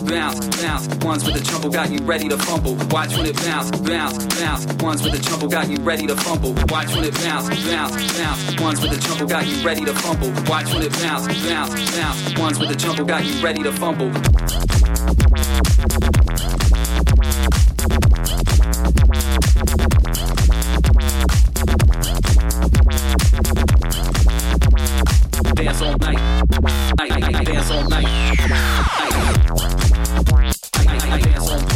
bounce, bounce. Ones with the trouble got you ready to fumble. Watch when it bounce, bounce, bounce. Ones with the trouble got you ready to fumble. Watch when it bounce, bounce, bounce. Ones with the trouble got you ready to fumble. Watch when it bounce, bounce, bounce. Ones with the trouble got you ready to fumble. Dance all night, dance all night, dance all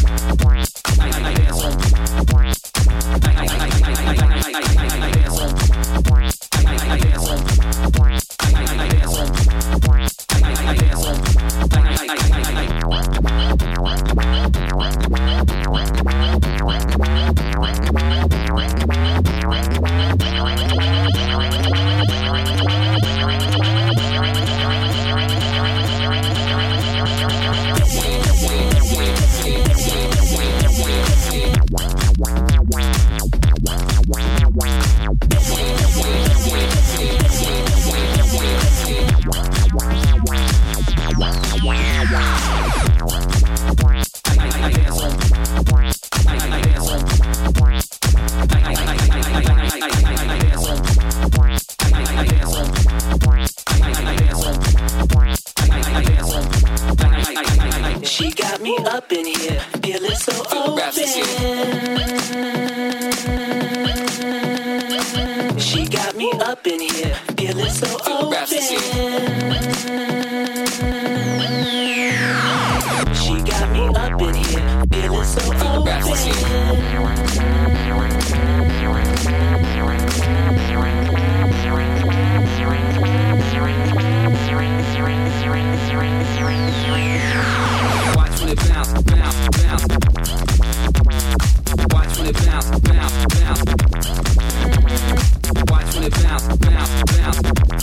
She got me up in here, feeling so open. She got me up in here, feeling so open. She got me up in here, feeling so open. Bounce, bounce, bounce. Watch when it bounce, bounce, bounce. Watch when it bounce, bounce, bounce.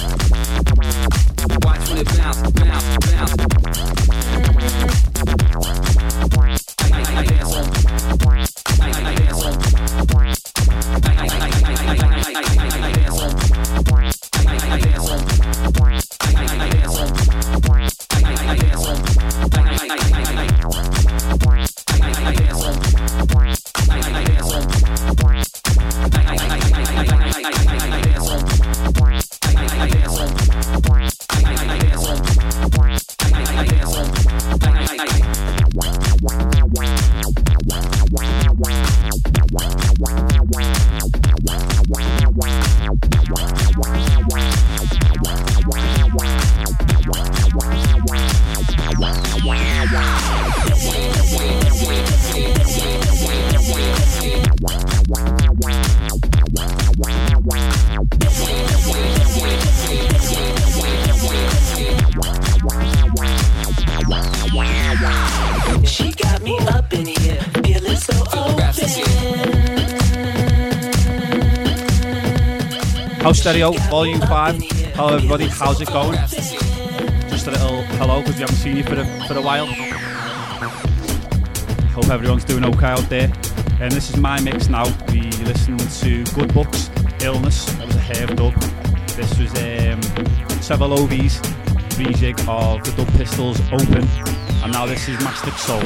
Watch when it bounce, bounce, bounce. I dance on. I dance on. I dance on. I dance on. She got me up in here, feeling so open. House Stereo, Volume 5. Hello everybody, how's it going? Just a little hello because we haven't seen you for a while. Hope everyone's doing okay out there. And this is my mix now. We listened to Good Books, Illness. That was a Herb dub. This was Seville Ovi's rejig of the Dub Pistols Open. And now this is Mastic Soul.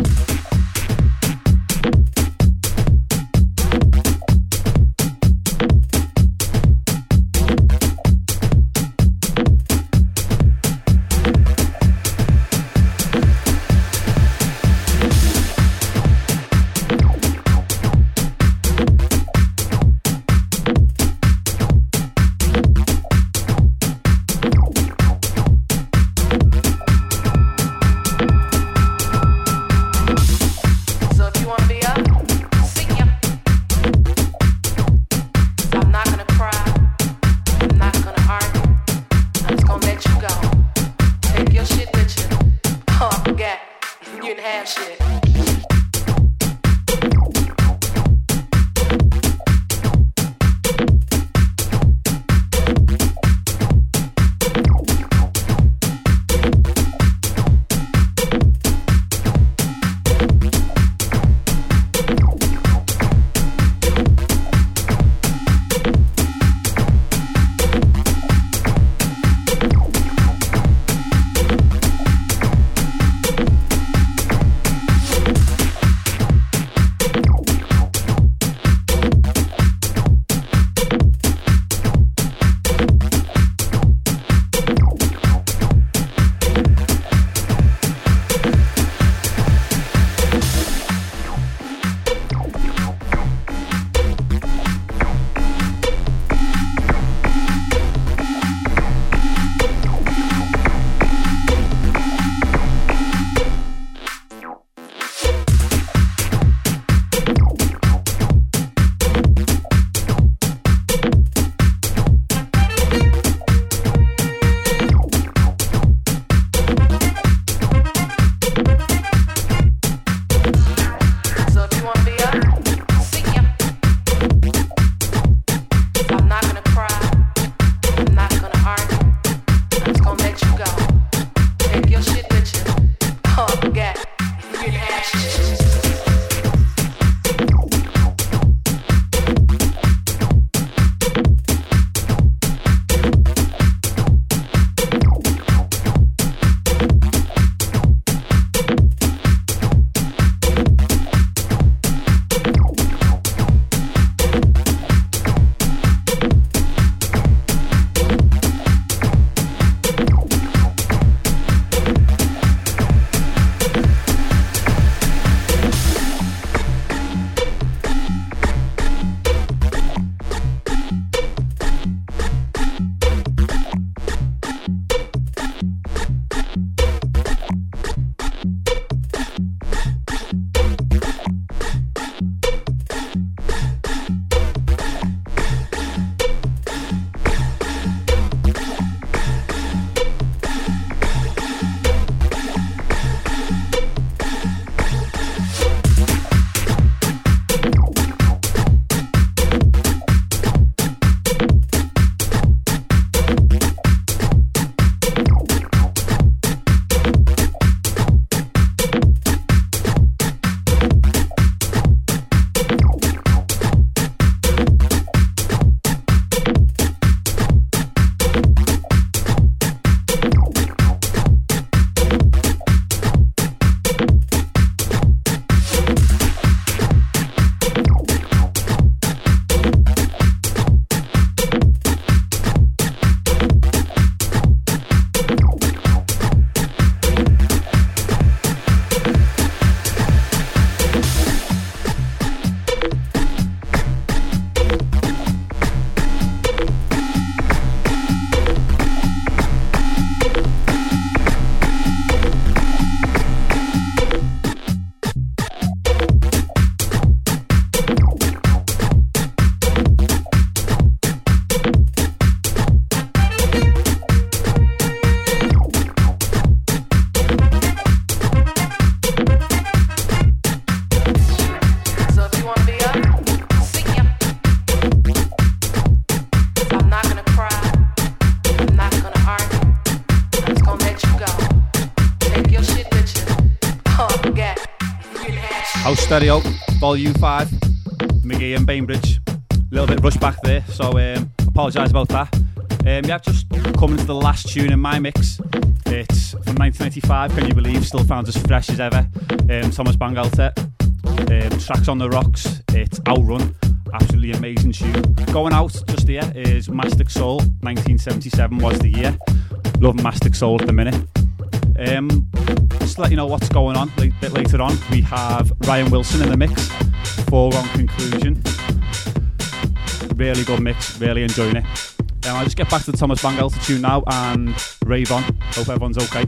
Stereo, Volume 5, McGee and Bainbridge. A little bit rushed back there, so apologise about that. Yeah, just coming to the last tune in my mix. It's from 1995, can you believe, still found as fresh as ever. Thomas Bangalter, Tracks on the Rocks, it's Outrun, absolutely amazing tune. Going out just here is Mastic Soul, 1977 was the year. Love Mastic Soul at the minute. Just to let you know what's going on, a bit later on, we have Ryan Wilson in the mix, Foregone Conclusion. Really good mix, really enjoying it. I'll just get back to the Thomas Bangalter tune now and rave on. Hope everyone's okay.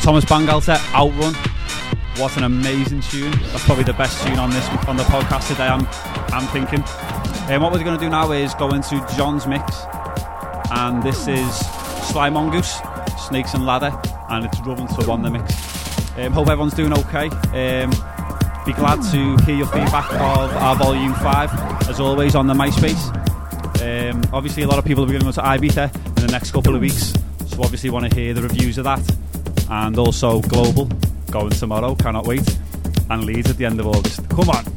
Thomas Bangalter, Outrun. What an amazing tune. That's probably the best tune on the podcast today, I'm thinking. What we're going to do now is go into John's mix, and this is Sly Mongoose, Snakes and Ladder, and it's Run to One the mix. Hope everyone's doing okay. Be glad to hear your feedback of our Volume 5, as always, on the MySpace. Obviously, a lot of people are going to go to Ibiza in the next couple of weeks, so obviously want to hear the reviews of that. And also Global, going tomorrow, cannot wait. And Leeds at the end of August. Come on!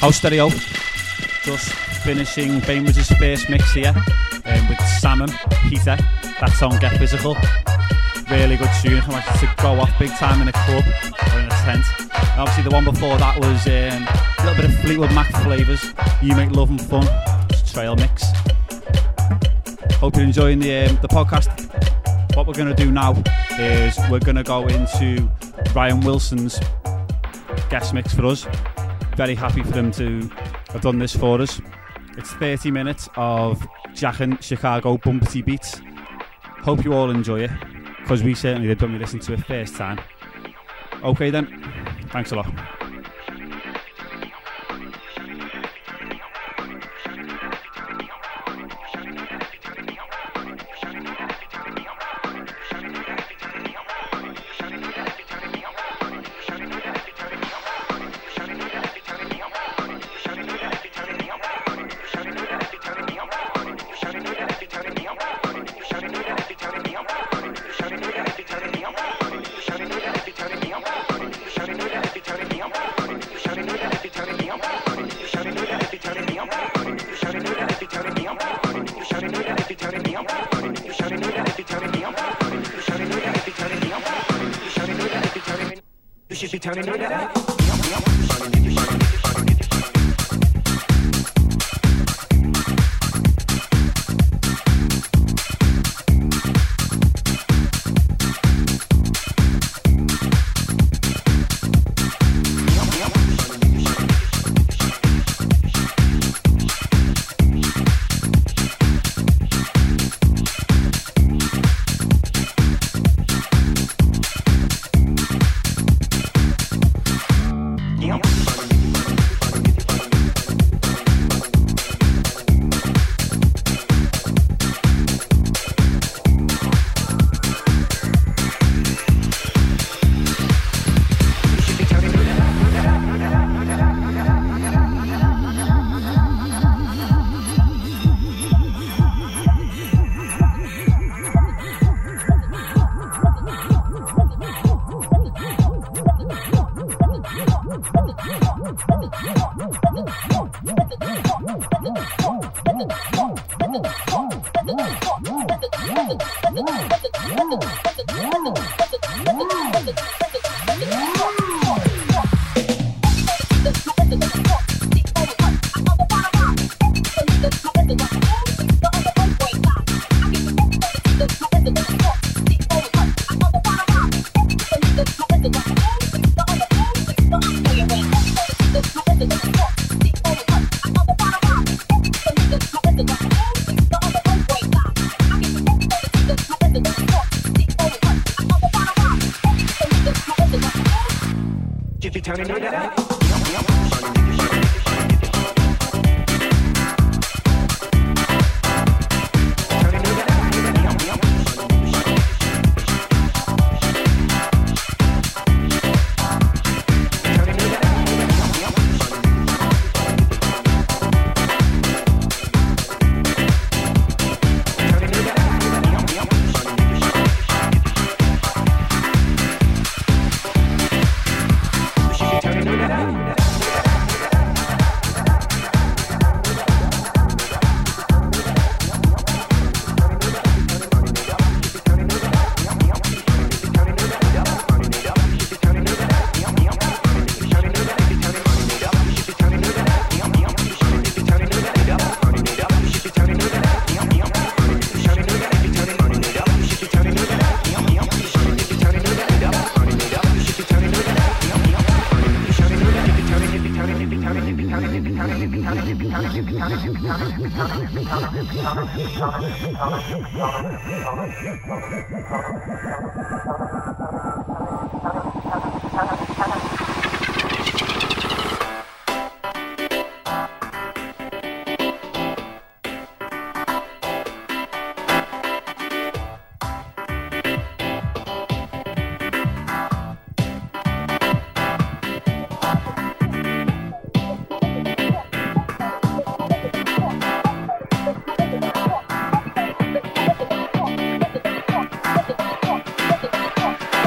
House Stereo, just finishing Bainbridge's first mix here with Salmon, Peter. That song Get Physical. Really good tune. I wanted to go off big time in a club or in a tent. And obviously the one before that was a little bit of Fleetwood Mac flavours. You Make Love and Fun. It's a trail mix. Hope you're enjoying the podcast. What we're going to do now is we're going to go into Ryan Wilson's guest mix for us. Very happy for him to have done this for us. It's 30 minutes of jacking Chicago bumpety beats. Hope you all enjoy it, because we certainly did when we listened to it first time. Okay then, thanks a lot.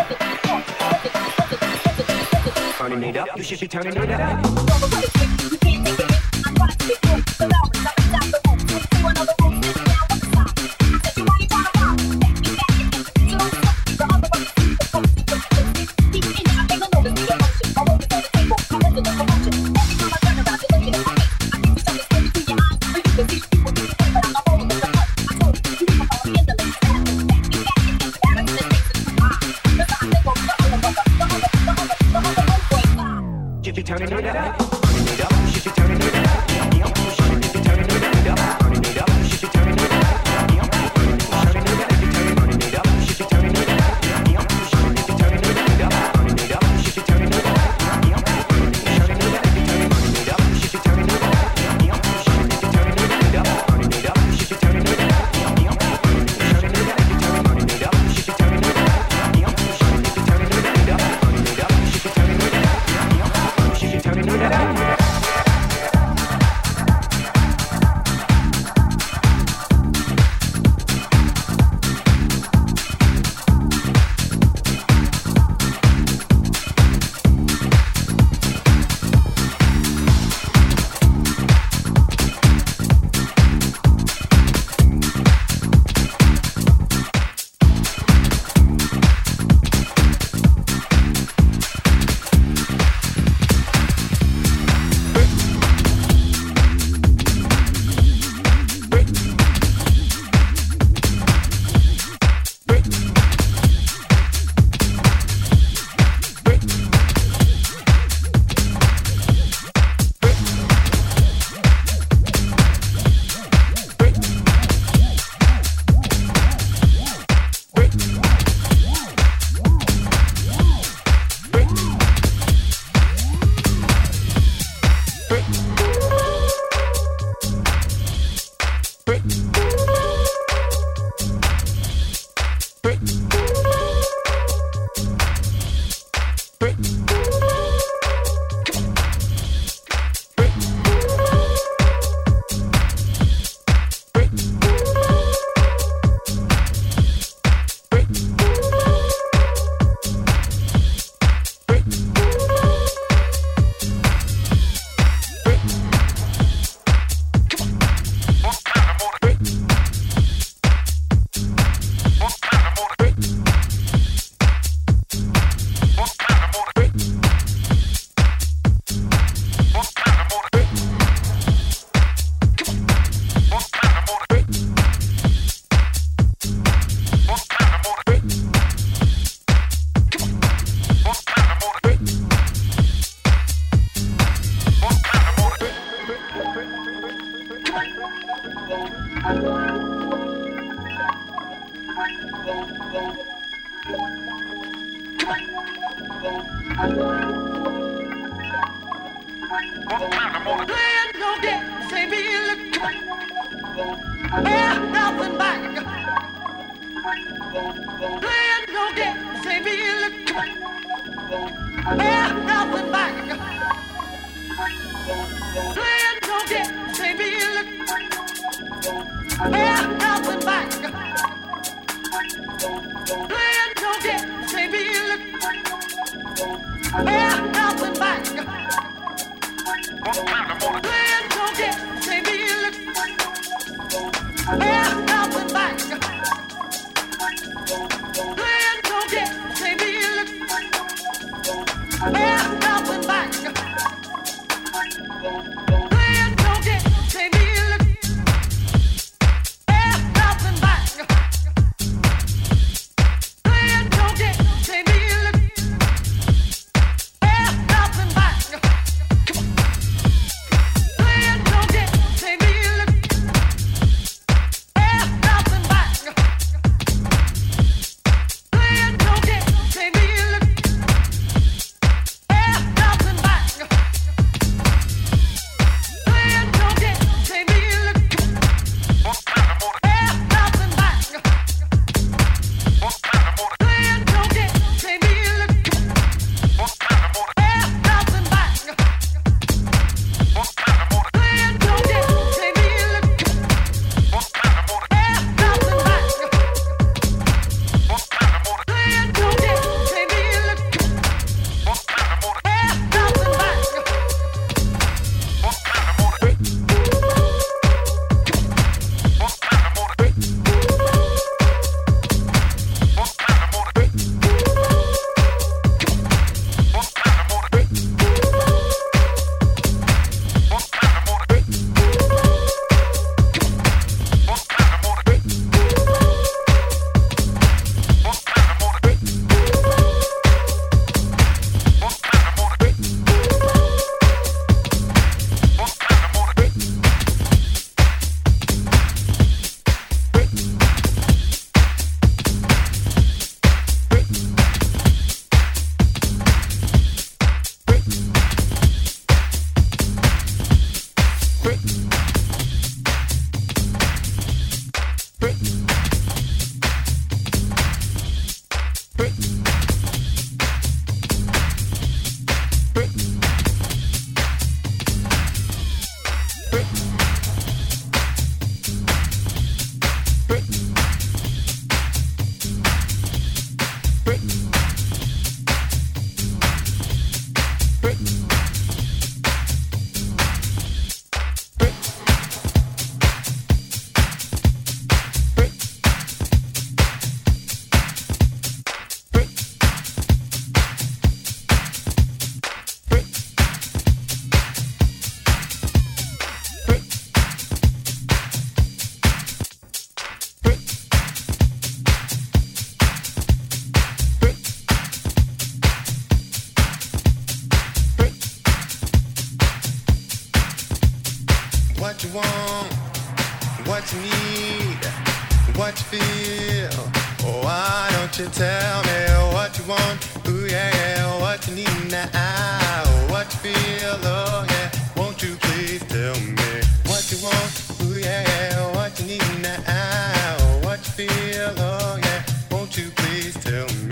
You should be turning it up. what you want, what you need, what you feel. Oh, why don't you tell me what you want? Ooh yeah, yeah, what you need now, what you feel. Oh yeah, won't you please tell me what you want? Ooh yeah, yeah, what you need now, what you feel. Oh yeah, won't you please tell me?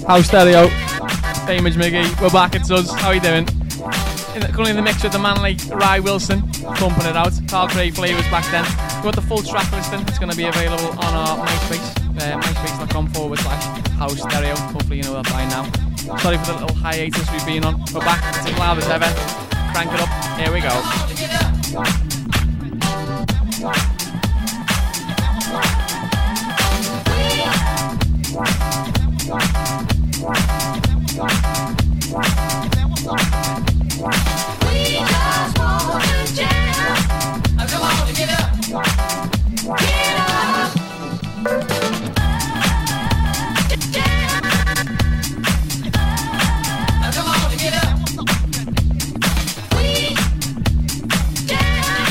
House Stereo, Damage Miggy, we're back, it's us, how you doing? Currently in the mix with the man like Rye Wilson, pumping it out. Carl Craig Flavors back then. We've got the full track listing, it's going to be available on our MySpace, myspace.com/House Stereo. Hopefully you know that by now. Sorry for the little hiatus we've been on. We're back, it's as loud as ever. Crank it up, here we go. We just want to jam. Come on, get up. Get up. Jam. Come on, get up. We jam.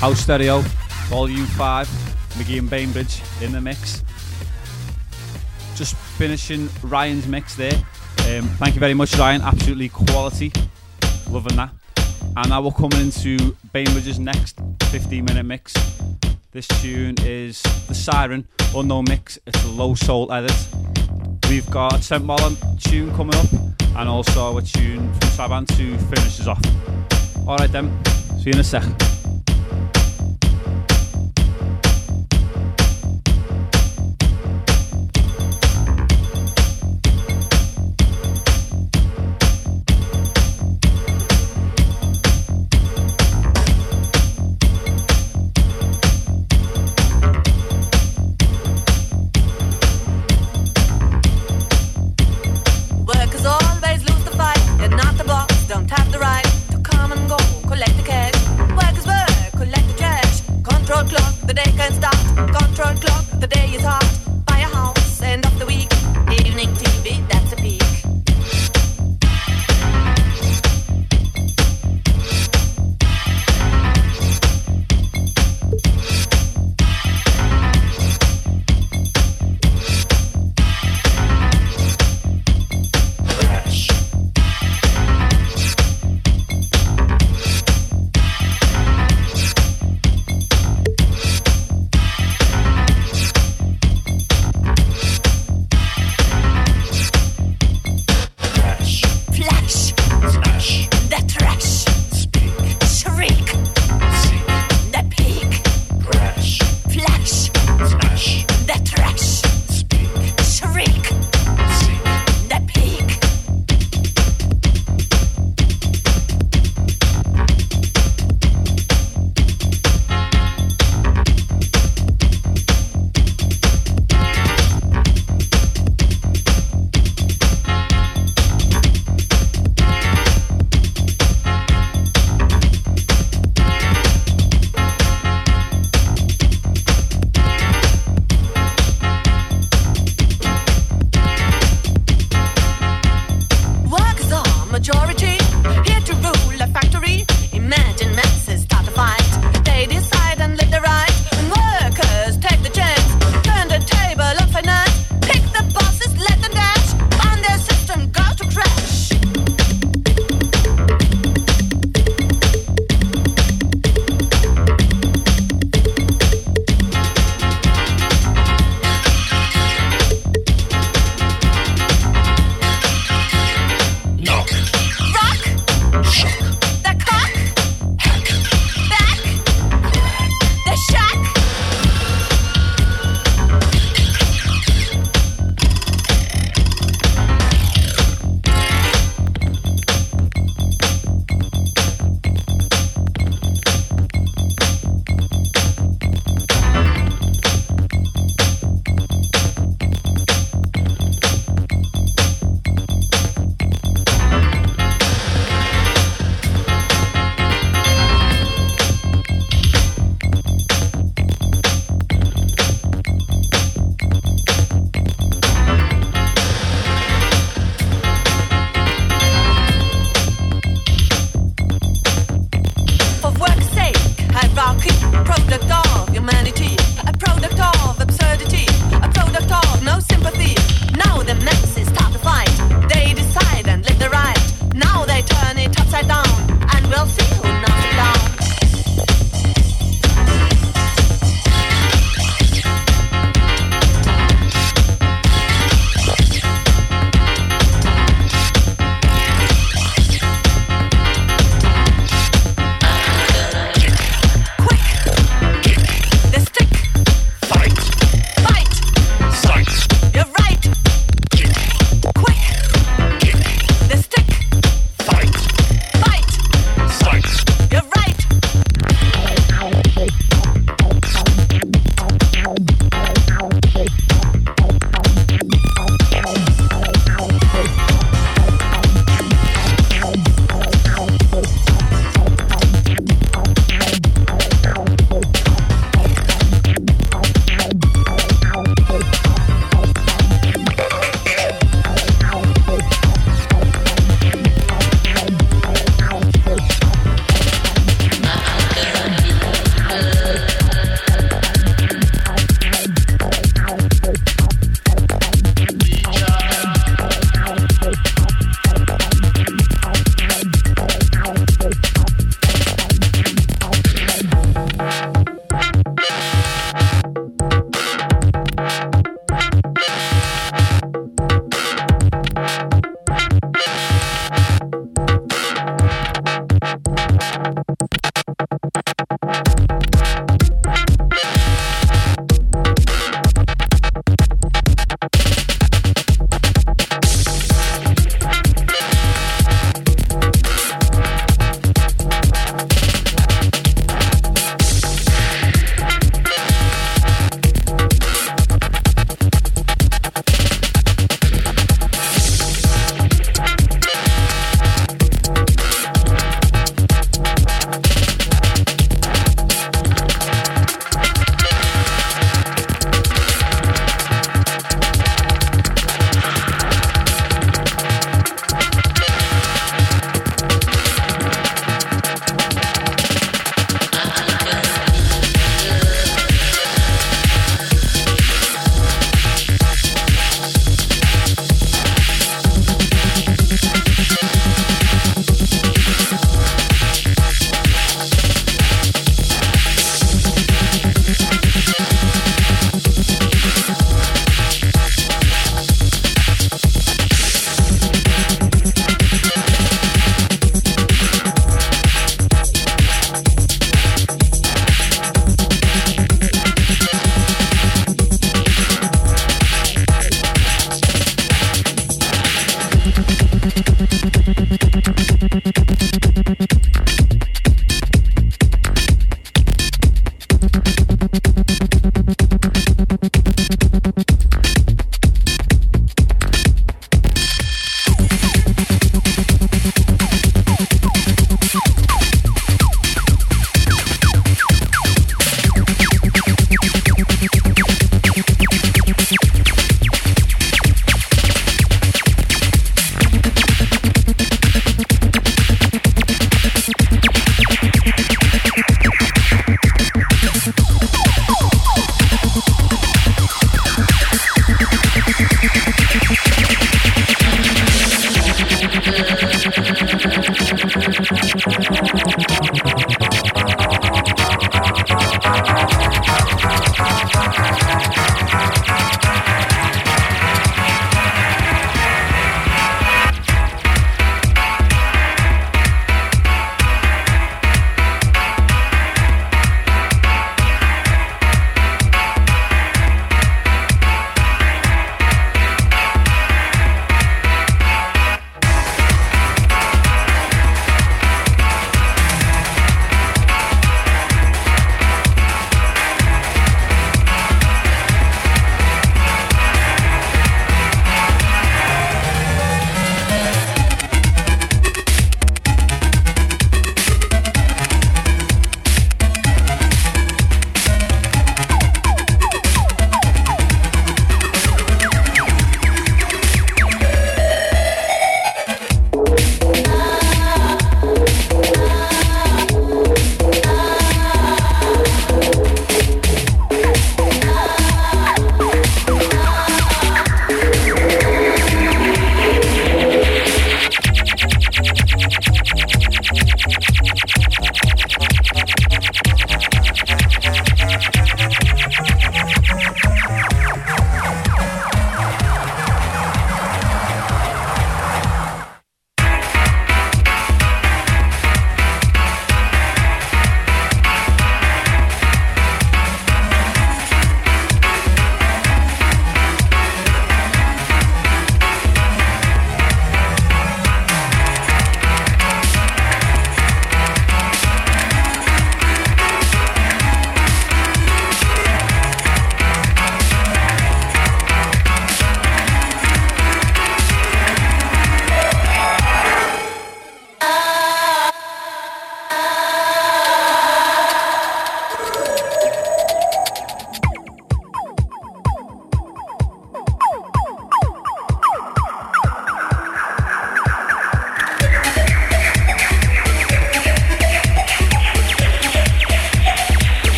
House Stereo, Volume 5, McGee and Bainbridge in the mix. Just finishing Ryan's mix there. Thank you very much, Ryan. Absolutely quality. Loving that. And now we're coming into Bainbridge's next 15-minute mix. This tune is The Siren, unknown mix. It's a low soul edit. We've got a St. Mollin tune coming up, and also a tune from Saban to finish us off. Alright then, see you in a sec. Don't have the right to come and go, collect the cash. Workers work, collect the trash. Control clock, the day can't start. Control clock, the day is hot. Buy a house, end of the week. Evening TV, that's a peak. Right!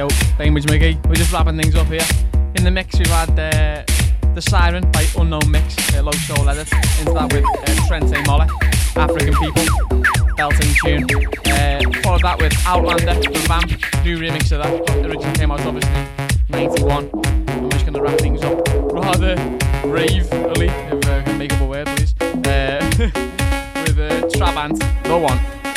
Stereo, Bainbridge McGee. We're just wrapping things up here. In the mix we've had The Siren by Unknown Mix, Low Soul edit. Into that with Trent A. Moller, African People, belting tune. Followed that with Outlander from Vamp, new remix of that. Originally came out obviously 91. I'm just going to wrap things up rather ravely, if I can make up a word please, with Trabant, The One.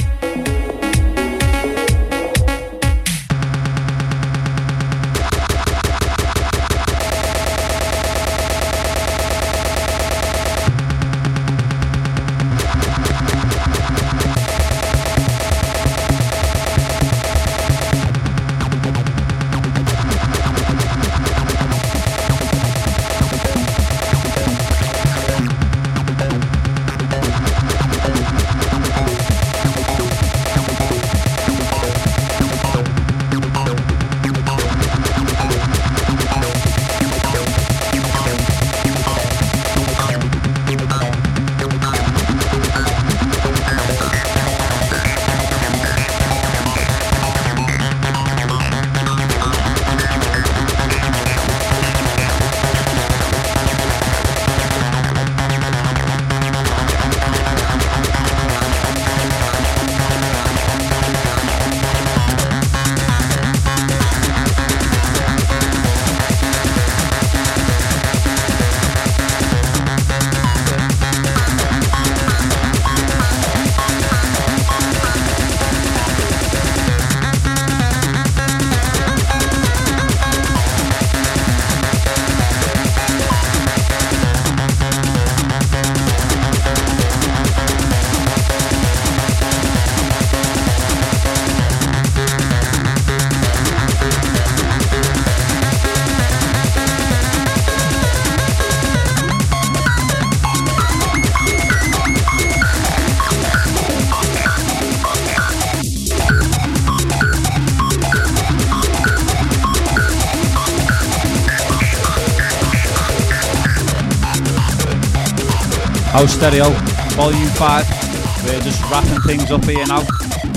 House Stereo, Volume 5. We're just wrapping things up here now.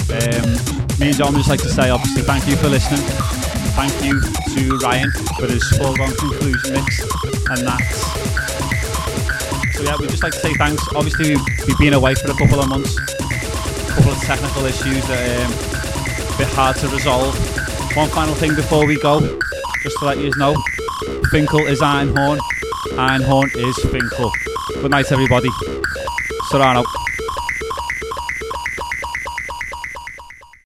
Me and John would just like to say, obviously, thank you for listening. Thank you to Ryan for his foregone conclusion mix and that. So yeah, we'd just like to say thanks. Obviously, we've been away for a couple of months. A couple of technical issues that are a bit hard to resolve. One final thing before we go, just to let you know, Finkel is Einhorn, Einhorn is Finkel. Good night, everybody. Serrano.